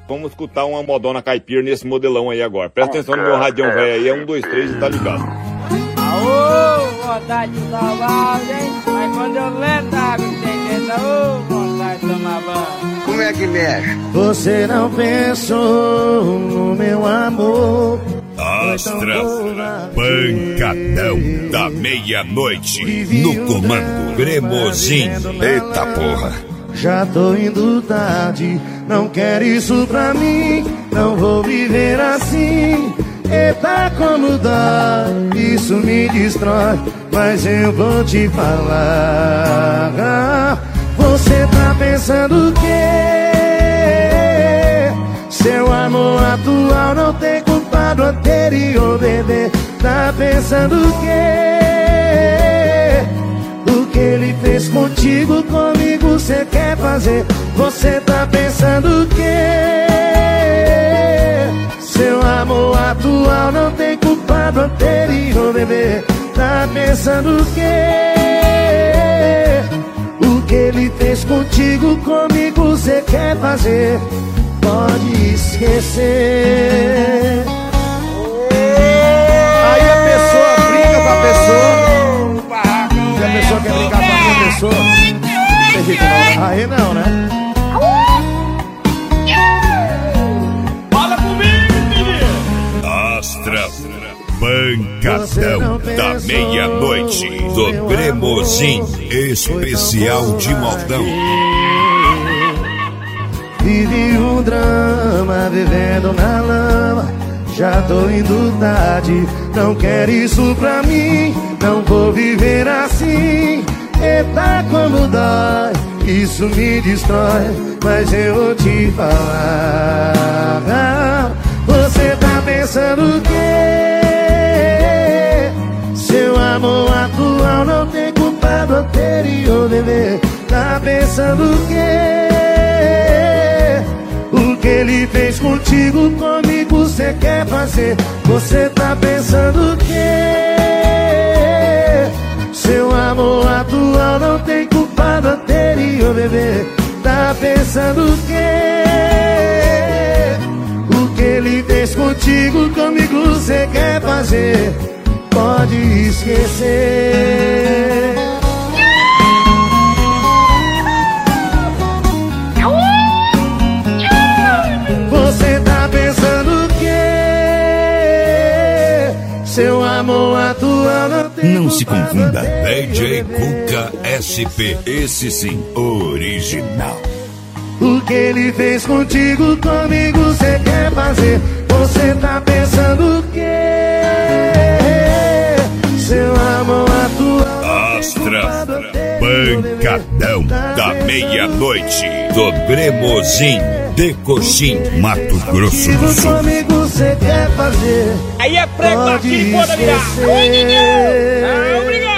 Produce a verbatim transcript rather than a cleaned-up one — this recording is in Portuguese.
Vamos escutar uma modona caipira nesse modelão aí agora. Presta atenção no meu radião velho aí, é um, dois, três e tá ligado. Aô, vontade de salvar, hein? Mas quando eu lento a água entendendo, aô, vontade de tomar banho. Como é que mexe? Você não pensou no meu amor. Astra, pancadão da meia-noite. No comando, Cremosinho. Eita porra. Já tô indo tarde, não quero isso pra mim. Não vou viver assim. Eita como dói, isso me destrói. Mas eu vou te falar. Você tá pensando o quê? Seu amor atual não tem culpa do anterior, bebê. Tá pensando o quê? O que ele fez contigo, comigo cê quer fazer. Você tá pensando o quê? Seu amor atual não tem culpa do anterior, bebê. Tá pensando o quê? O que ele fez contigo, comigo cê quer fazer. Pode esquecer. Aí a pessoa briga com a pessoa. Se a pessoa quer brincar com a outra pessoa, não tem jeito não, né? Aí não, né? Fala comigo, menino! Astra, pancadão da meia-noite. Do Cremosinho, especial de modão. Vive um drama, vivendo na lama. Já tô indo tarde, não quero isso pra mim. Não vou viver assim. Eita como dói, isso me destrói. Mas eu vou te falar. Você tá pensando o quê? Seu amor atual não tem culpa do anterior, bebê. Tá pensando o quê? O que ele fez contigo, comigo cê quer fazer. Você tá pensando o quê? Seu amor atual não tem culpa do anterior, bebê. Tá pensando o quê? O que ele fez contigo, comigo cê quer fazer. Pode esquecer. Você tá pensando o quê? Seu amor atual não tem. Não se confunda. D J Cuca S P. Esse sim, original. O que ele fez contigo, comigo cê quer fazer. Você tá pensando o quê? Seu amor atual. Astra, pancadão da meia-noite. Do Cremosinho, de Coxim, Mato Grosso do Sul. Comigo cê quer fazer. Aí é prego aqui, pode virar. Ah, obrigado.